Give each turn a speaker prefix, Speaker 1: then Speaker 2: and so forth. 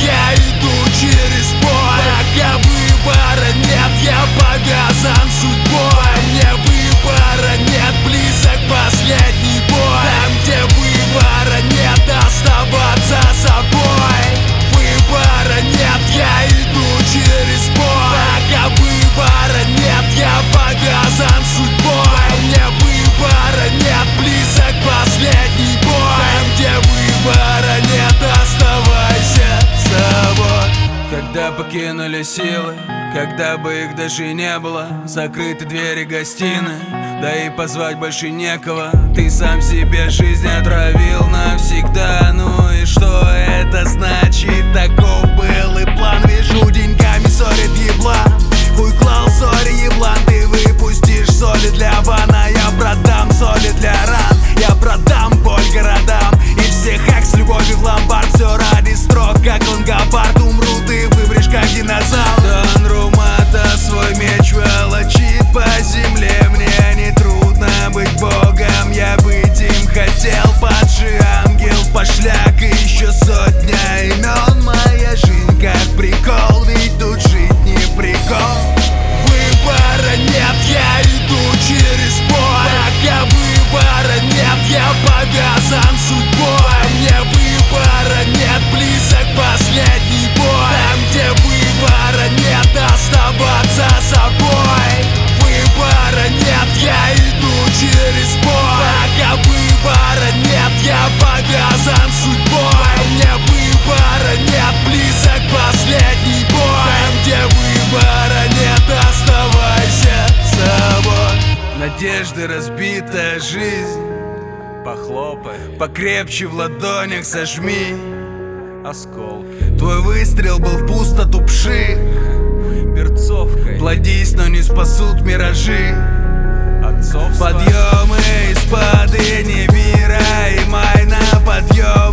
Speaker 1: я иду через бой. Пока выбора нет, я повязан судьбой. Мне выбора нет, близок последний бой. Там, где выбора нет, оставаться собой. Выбора нет, я иду через бой. Пока выбора нет, я повязан судьбой. Мне выбора нет, близок последний бой. Там, где выбора нет, оставайся собой.
Speaker 2: Когда покинули силы, когда бы их даже не было, закрыты двери гостиной, да и позвать больше некого. Ты сам себе жизнь отравил навсегда. Ну и что это значит? Таков был и план. Вижу, деньгами ссорит еблан. Хуй клал, сори, еблан. Ты выпустишь соли для вана. Я продам соли для ран. Я продам боль городам. И всех хак с любовью в ломбард. Все ради строк, как лонгобард. Умру, ты выбрешь, как динозавр. Дон Румата свой меч волочит по земле. Мне не трудно быть богом, я быть им хотел. Падший ангел, пошляк и еще сотня имен. Моя жизнь как прикол, ведь тут жить не прикол.
Speaker 1: Выбора нет, я иду через бой. Пока выбора нет, я повязан судьбой. Мне выбора нет, близок последний бой. Там, где выбора нет, оставаться собой. Выбора нет, я иду через бой. Пока выбора нет, я повязан судьбой. Мне выбора нет, близок последний бой. Там, где выбора нет, оставайся собой.
Speaker 2: Надежды разбитая жизнь,
Speaker 3: Похлопай
Speaker 2: покрепче в ладонях сожми.
Speaker 3: осколки
Speaker 2: Твой выстрел был в пустоту пши.
Speaker 3: перцовкой
Speaker 2: Плодись, но не спасут миражи.
Speaker 3: отцовства.
Speaker 2: Подъемы из падения мира и май на подъем.